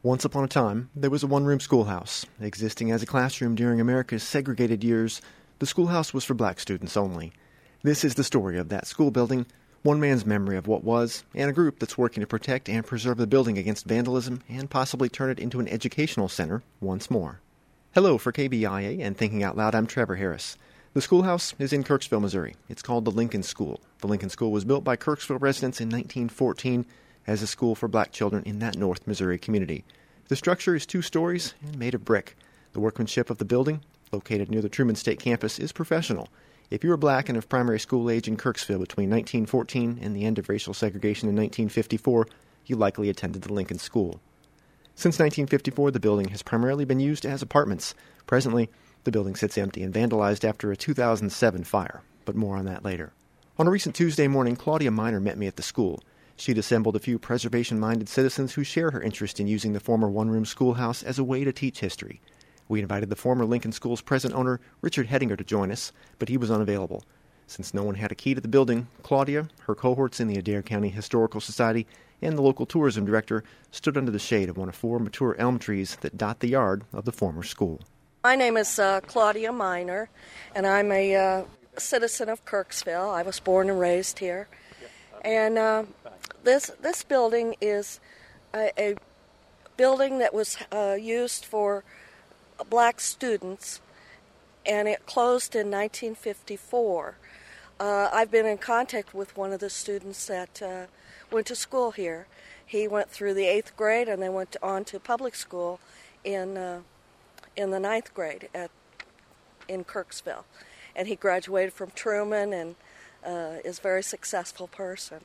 Once upon a time, there was a one-room schoolhouse. Existing as a classroom during America's segregated years, the schoolhouse was for black students only. This is the story of that school building, one man's memory of what was, and a group that's working to protect and preserve the building against vandalism and possibly turn it into an educational center once more. Hello, for KBIA and Thinking Out Loud, I'm Trevor Harris. The schoolhouse is in Kirksville, Missouri. It's called the Lincoln School. The Lincoln School was built by Kirksville residents in 1914 as a school for black children in that North Missouri community. The structure is 2 stories and made of brick. The workmanship of the building, located near the Truman State campus, is professional. If you were black and of primary school age in Kirksville between 1914 and the end of racial segregation in 1954, you likely attended the Lincoln School. Since 1954, the building has primarily been used as apartments. Presently, the building sits empty and vandalized after a 2007 fire, but more on that later. On a recent Tuesday morning, Claudia Miner met me at the school. She'd assembled a few preservation-minded citizens who share her interest in using the former one-room schoolhouse as a way to teach history. We invited the former Lincoln School's present owner, Richard Hedinger, to join us, but he was unavailable. Since no one had a key to the building, Claudia, her cohorts in the Adair County Historical Society, and the local tourism director stood under the shade of one of 4 mature elm trees that dot the yard of the former school. My name is Claudia Miner, and I'm a citizen of Kirksville. I was born and raised here. And this building is a building that was used for black students, and it closed in 1954. I've been in contact with one of the students that went to school here. He went through the 8th grade and then went on to public school in the 9th grade in Kirksville. And he graduated from Truman and is a very successful person.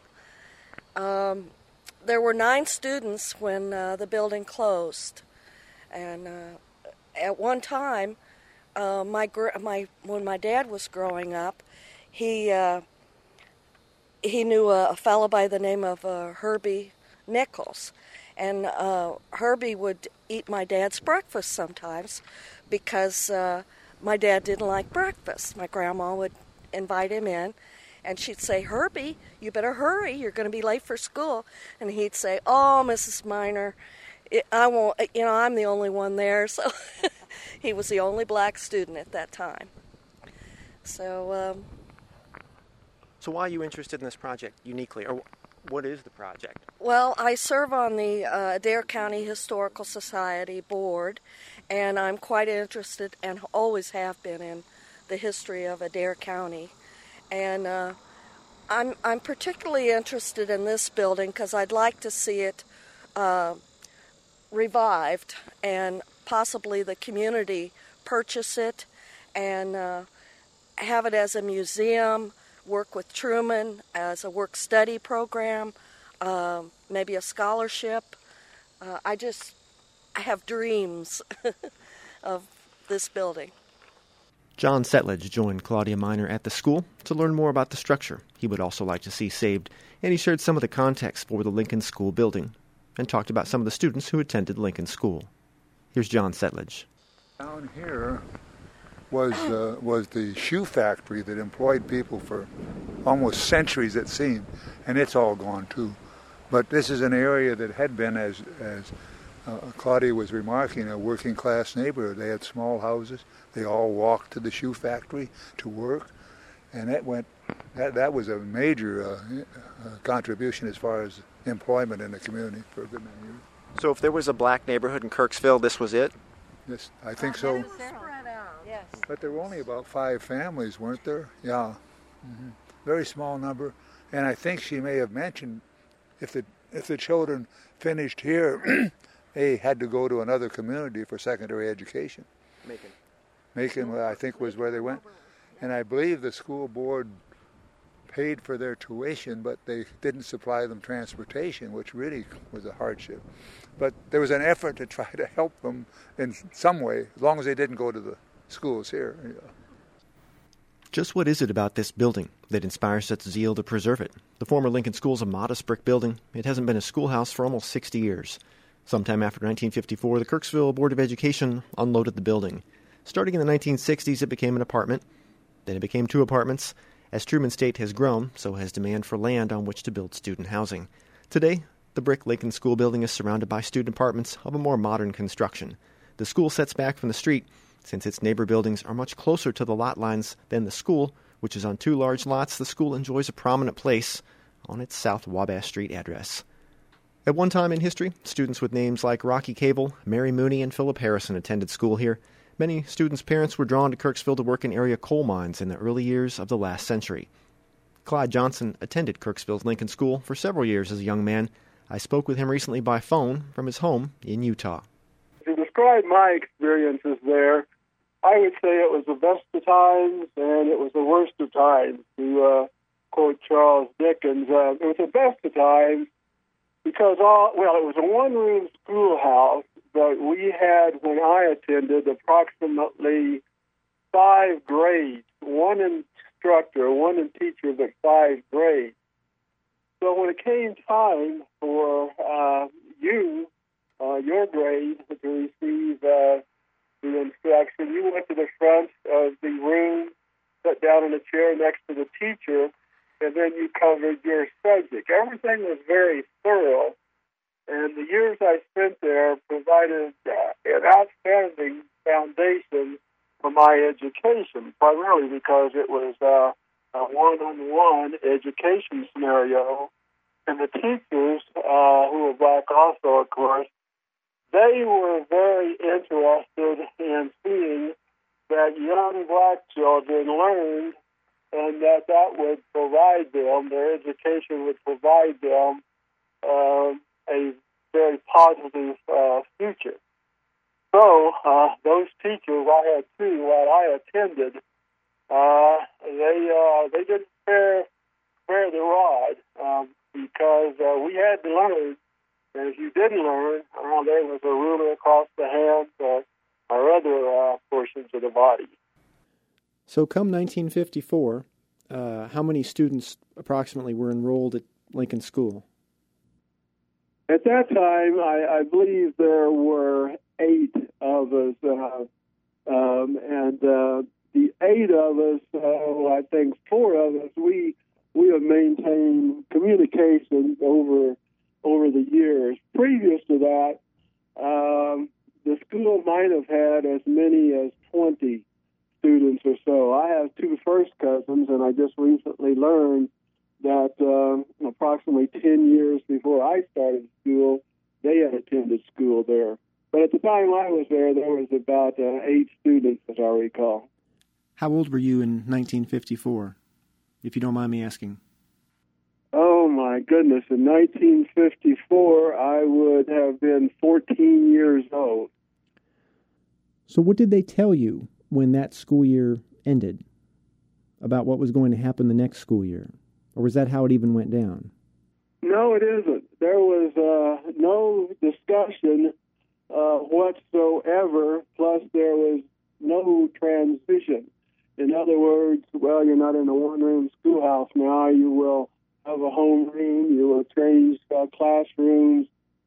There were 9 students when the building closed, and at one time, when my dad was growing up, he knew a fellow by the name of Herbie Nichols, and Herbie would eat my dad's breakfast sometimes because my dad didn't like breakfast. My grandma would invite him in, and she'd say, "Herbie, you better hurry, you're going to be late for school." And he'd say, "Oh, Mrs. Miner, I won't, I'm the only one there." So he was the only black student at that time. So why are you interested in this project uniquely, or what is the project? Well, I serve on the Adair County Historical Society board, and I'm quite interested and always have been in the history of Adair County. And I'm particularly interested in this building because I'd like to see it revived and possibly the community purchase it and have it as a museum, work with Truman as a work-study program, maybe a scholarship. I have dreams of this building. John Setledge joined Claudia Miner at the school to learn more about the structure he would also like to see saved, and he shared some of the context for the Lincoln School building and talked about some of the students who attended Lincoln School. Here's John Setledge. Down here was the shoe factory that employed people for almost centuries, it seemed, and it's all gone too. But this is an area that had been, as Claudia was remarking, a working class neighborhood. They had small houses. They all walked to the shoe factory to work, and that was a major contribution as far as employment in the community for a good many years. So if there was a black neighborhood in Kirksville, this was it? Yes, I think so. Spread out, yes. But there were only about 5 families, weren't there? Yeah. Mm-hmm. Very small number. And I think she may have mentioned if the children finished here, they had to go to another community for secondary education. Macon, I think, was where they went. And I believe the school board paid for their tuition, but they didn't supply them transportation, which really was a hardship. But there was an effort to try to help them in some way, as long as they didn't go to the schools here. Just what is it about this building that inspires such zeal to preserve it? The former Lincoln School is a modest brick building. It hasn't been a schoolhouse for almost 60 years. Sometime after 1954, the Kirksville Board of Education unloaded the building. Starting in the 1960s, it became an apartment. Then it became 2 apartments. As Truman State has grown, so has demand for land on which to build student housing. Today, The brick Lincoln School building is surrounded by student apartments of a more modern construction. The school sets back from the street, since its neighbor buildings are much closer to the lot lines than the school, which is on 2 large lots. The school enjoys a prominent place on its South Wabash Street address. At one time in history, students with names like Rocky Cable, Mary Mooney, and Philip Harrison attended school here. Many students' parents were drawn to Kirksville to work in area coal mines in the early years of the last century. Clyde Johnson attended Kirksville's Lincoln School for several years as a young man. I spoke with him recently by phone from his home in Utah. To describe my experiences there, I would say it was the best of times and it was the worst of times, to quote Charles Dickens. It was the best of times because, it was a one-room schoolhouse, but we had, when I attended, approximately 5 grades, one instructor, one teacher, but 5 grades. So when it came time for your grade to receive the instruction, you went to the front of the room, sat down in a chair next to the teacher, and then you covered your subject. Everything was very thorough, and the years I spent there provided an outstanding foundation for my education, primarily because it was a one-on-one education scenario. And the teachers, who were black also, of course, they were very interested in seeing that young black children learned and that would provide them, their education would provide them a very positive future. So those teachers, I had 2 while I attended, they didn't spare the rod because we had to learn. And if you didn't learn, there was a ruler across the hand or other portions of the body. So come 1954, how many students approximately were enrolled at Lincoln School? At that time, I believe there were 8 of us, and the 8 of us, I think 4 of us, we have maintained communication over the years. Previous to that, the school might have had as many as 20 students or so. I have 2 first cousins, and I just recently learned that approximately 10 years before I started school, they had attended school there. But at the time I was there was about 8 students, as I recall. How old were you in 1954, if you don't mind me asking? Oh, my goodness. In 1954, I would have been 14 years old. So what did they tell you when that school year ended about what was going to happen the next school year? Or was that how it even went down? No, it isn't. There was no discussion whatsoever, plus there was no transition. In other words, you're not in a one-room schoolhouse now. You will have a homeroom. You will change classrooms,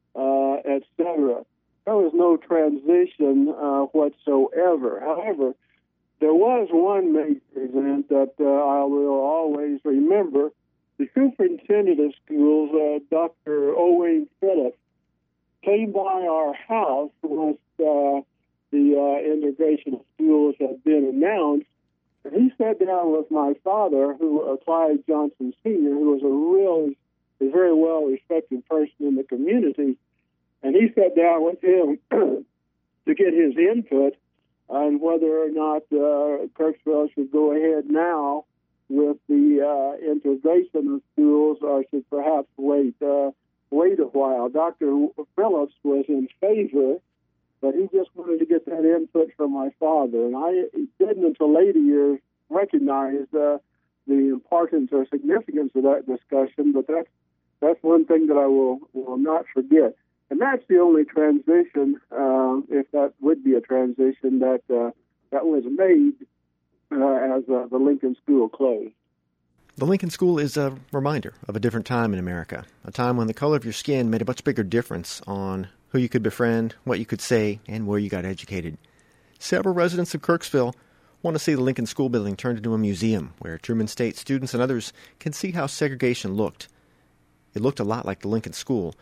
etc. There was no transition whatsoever. However, there was one major event that I will always remember. The superintendent of schools, Dr. Owain Phillips, came by our house once the integration of schools had been announced. And he sat down with my father, Clyde Johnson Sr., who was a very well-respected person in the community. And he sat down with him to get his input on whether or not Kirksville should go ahead now with the integration of schools or should perhaps wait a while. Dr. Phillips was in favor, but he just wanted to get that input from my father. And I didn't until later years recognize the importance or significance of that discussion, but that's one thing that I will not forget. And that's the only transition, if that would be a transition, that was made as the Lincoln School closed. The Lincoln School is a reminder of a different time in America, a time when the color of your skin made a much bigger difference on who you could befriend, what you could say, and where you got educated. Several residents of Kirksville want to see the Lincoln School building turned into a museum where Truman State students and others can see how segregation looked. It looked a lot like the Lincoln School,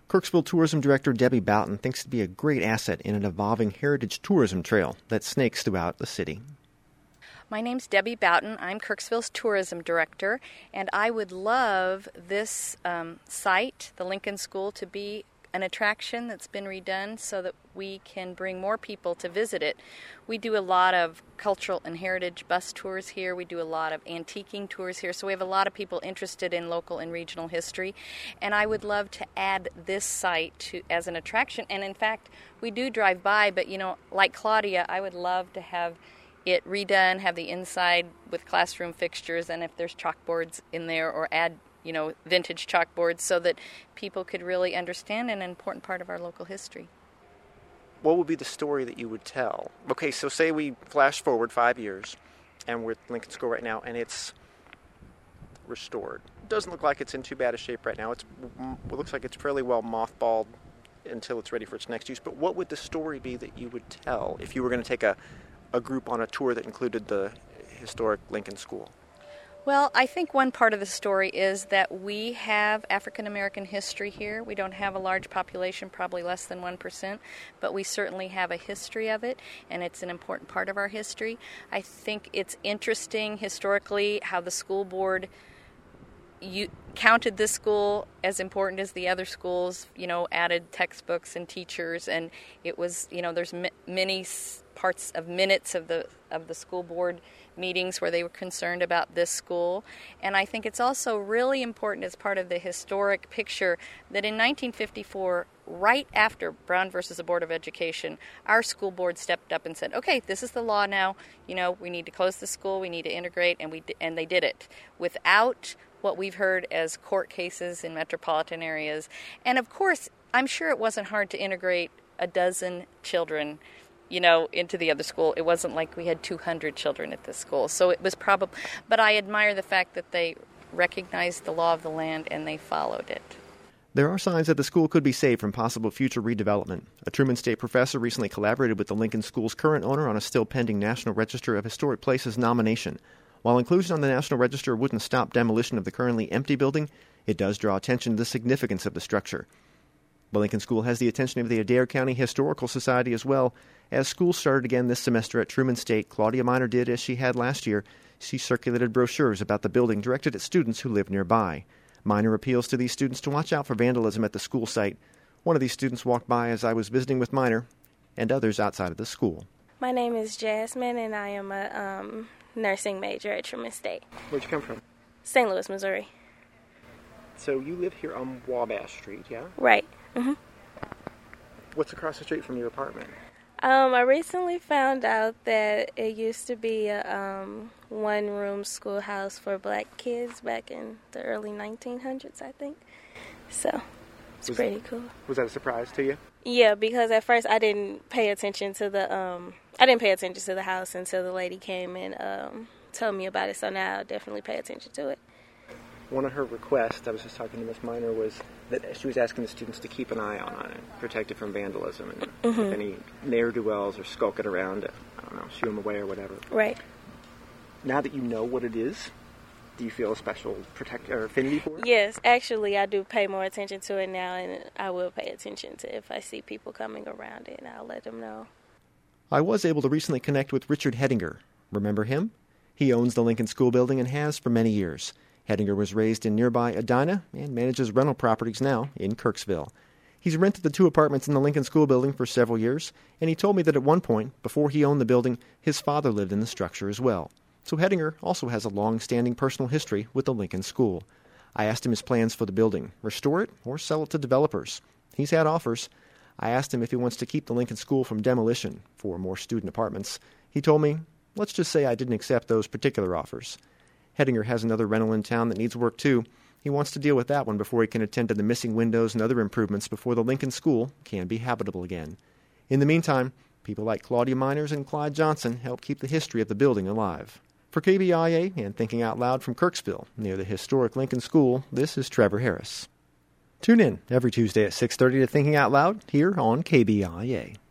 Kirksville Tourism Director Debbie Boughton thinks it'd be a great asset in an evolving heritage tourism trail that snakes throughout the city. My name's Debbie Boughton. I'm Kirksville's Tourism Director, and I would love this site, the Lincoln School, to be an attraction that's been redone so that we can bring more people to visit it. We do a lot of cultural and heritage bus tours here. We do a lot of antiquing tours here. So we have a lot of people interested in local and regional history. And I would love to add this site as an attraction. And in fact, we do drive by, but like Claudia, I would love to have it redone, have the inside with classroom fixtures, and if there's chalkboards in there, or add vintage chalkboards so that people could really understand an important part of our local history. What would be the story that you would tell? Okay, so say we flash forward 5 years, and we're at Lincoln School right now, and it's restored. It doesn't look like it's in too bad a shape right now. It looks like it's fairly well mothballed until it's ready for its next use. But what would the story be that you would tell if you were going to take a group on a tour that included the historic Lincoln School? Well, I think one part of the story is that we have African American history here. We don't have a large population, probably less than 1%, but we certainly have a history of it, and it's an important part of our history. I think it's interesting historically how the school board counted this school as important as the other schools, added textbooks and teachers, and it was, there's many parts of minutes of the school board meetings where they were concerned about this school. And I think it's also really important as part of the historic picture that in 1954, right after Brown versus the Board of Education, our school board stepped up and said, okay, this is the law now, we need to close the school, we need to integrate, and they did it without what we've heard as court cases in metropolitan areas. And of course, I'm sure it wasn't hard to integrate a dozen children into the other school. It wasn't like we had 200 children at this school. So it was probably, but I admire the fact that they recognized the law of the land and they followed it. There are signs that the school could be saved from possible future redevelopment. A Truman State professor recently collaborated with the Lincoln School's current owner on a still pending National Register of Historic Places nomination. While inclusion on the National Register wouldn't stop demolition of the currently empty building, it does draw attention to the significance of the structure. The Lincoln School has the attention of the Adair County Historical Society as well. As school started again this semester at Truman State, Claudia Miner did as she had last year. She circulated brochures about the building directed at students who live nearby. Miner appeals to these students to watch out for vandalism at the school site. One of these students walked by as I was visiting with Miner, and others outside of the school. My name is Jasmine, and I am a nursing major at Truman State. Where'd you come from? St. Louis, Missouri. So you live here on Wabash Street, yeah? Right. Mm-hmm. What's across the street from your apartment? I recently found out that it used to be a one-room schoolhouse for black kids back in the early 1900s, I think. So it's pretty cool. Was that a surprise to you? Yeah, because at first I didn't pay attention to the house until the lady came and told me about it. So now I'll definitely pay attention to it. One of her requests, I was just talking to Miss Miner, was that she was asking the students to keep an eye on it, protect it from vandalism, and if any ne'er-do-wells are skulking around, I don't know, shoo them away or whatever. Right. Now that you know what it is, do you feel a special affinity for it? Yes, actually, I do pay more attention to it now, and I will pay attention to if I see people coming around it, and I'll let them know. I was able to recently connect with Richard Hedinger. Remember him? He owns the Lincoln School building and has for many years. Hedinger was raised in nearby Edina and manages rental properties now in Kirksville. He's rented the 2 apartments in the Lincoln School building for several years, and he told me that at one point, before he owned the building, his father lived in the structure as well. So Hedinger also has a long-standing personal history with the Lincoln School. I asked him his plans for the building, restore it or sell it to developers. He's had offers. I asked him if he wants to keep the Lincoln School from demolition for more student apartments. He told me, let's just say I didn't accept those particular offers. Hedinger has another rental in town that needs work too. He wants to deal with that one before he can attend to the missing windows and other improvements before the Lincoln School can be habitable again. In the meantime, people like Claudia Miners and Clyde Johnson help keep the history of the building alive. For KBIA and Thinking Out Loud from Kirksville, near the historic Lincoln School, this is Trevor Harris. Tune in every Tuesday at 6:30 to Thinking Out Loud here on KBIA.